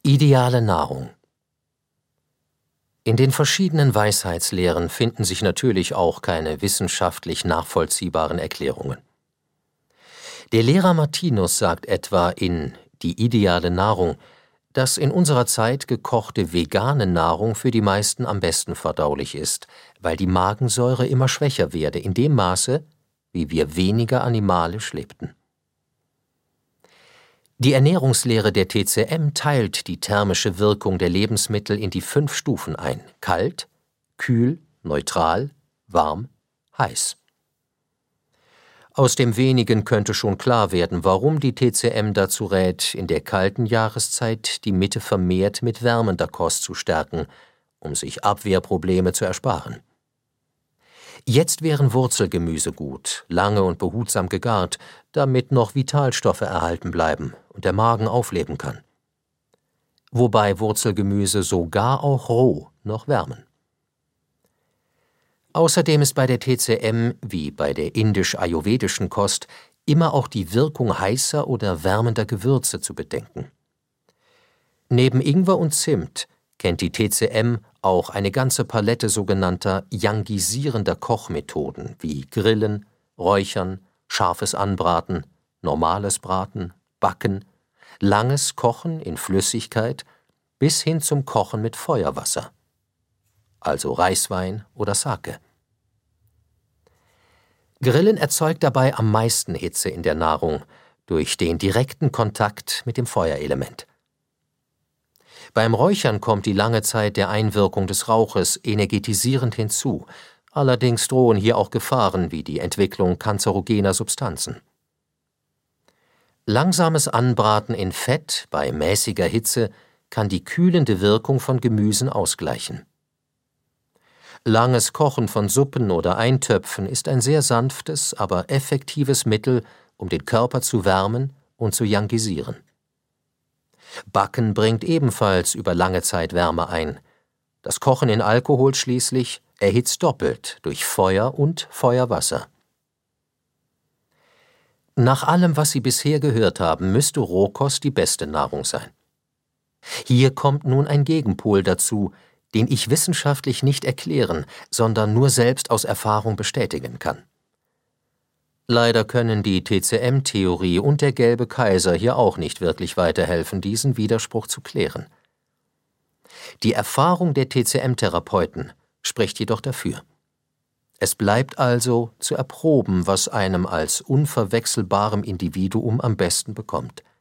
Ideale Nahrung. In den verschiedenen Weisheitslehren finden sich natürlich auch keine wissenschaftlich nachvollziehbaren Erklärungen. Der Lehrer Martinus sagt etwa in Die ideale Nahrung, dass in unserer Zeit gekochte vegane Nahrung für die meisten am besten verdaulich ist, weil die Magensäure immer schwächer werde, in dem Maße, wie wir weniger animalisch lebten. Die Ernährungslehre der TCM teilt die thermische Wirkung der Lebensmittel in die 5 Stufen ein: kalt, kühl, neutral, warm, heiß. Aus dem Wenigen könnte schon klar werden, warum die TCM dazu rät, in der kalten Jahreszeit die Mitte vermehrt mit wärmender Kost zu stärken, um sich Abwehrprobleme zu ersparen. Jetzt wären Wurzelgemüse gut, lange und behutsam gegart, damit noch Vitalstoffe erhalten bleiben und der Magen aufleben kann. Wobei Wurzelgemüse sogar auch roh noch wärmen. Außerdem ist bei der TCM, wie bei der indisch-ayurvedischen Kost, immer auch die Wirkung heißer oder wärmender Gewürze zu bedenken. Neben Ingwer und Zimt kennt die TCM auch eine ganze Palette sogenannter yangisierender Kochmethoden wie Grillen, Räuchern, scharfes Anbraten, normales Braten, Backen, langes Kochen in Flüssigkeit bis hin zum Kochen mit Feuerwasser, also Reiswein oder Sake. Grillen erzeugt dabei am meisten Hitze in der Nahrung durch den direkten Kontakt mit dem Feuerelement. Beim Räuchern kommt die lange Zeit der Einwirkung des Rauches energetisierend hinzu, allerdings drohen hier auch Gefahren wie die Entwicklung kanzerogener Substanzen. Langsames Anbraten in Fett bei mäßiger Hitze kann die kühlende Wirkung von Gemüsen ausgleichen. Langes Kochen von Suppen oder Eintöpfen ist ein sehr sanftes, aber effektives Mittel, um den Körper zu wärmen und zu yangisieren. Backen bringt ebenfalls über lange Zeit Wärme ein. Das Kochen in Alkohol schließlich erhitzt doppelt durch Feuer und Feuerwasser. Nach allem, was Sie bisher gehört haben, müsste Rohkost die beste Nahrung sein. Hier kommt nun ein Gegenpol dazu, den ich wissenschaftlich nicht erklären, sondern nur selbst aus Erfahrung bestätigen kann. Leider können die TCM-Theorie und der gelbe Kaiser hier auch nicht wirklich weiterhelfen, diesen Widerspruch zu klären. Die Erfahrung der TCM-Therapeuten spricht jedoch dafür. Es bleibt also zu erproben, was einem als unverwechselbarem Individuum am besten bekommt.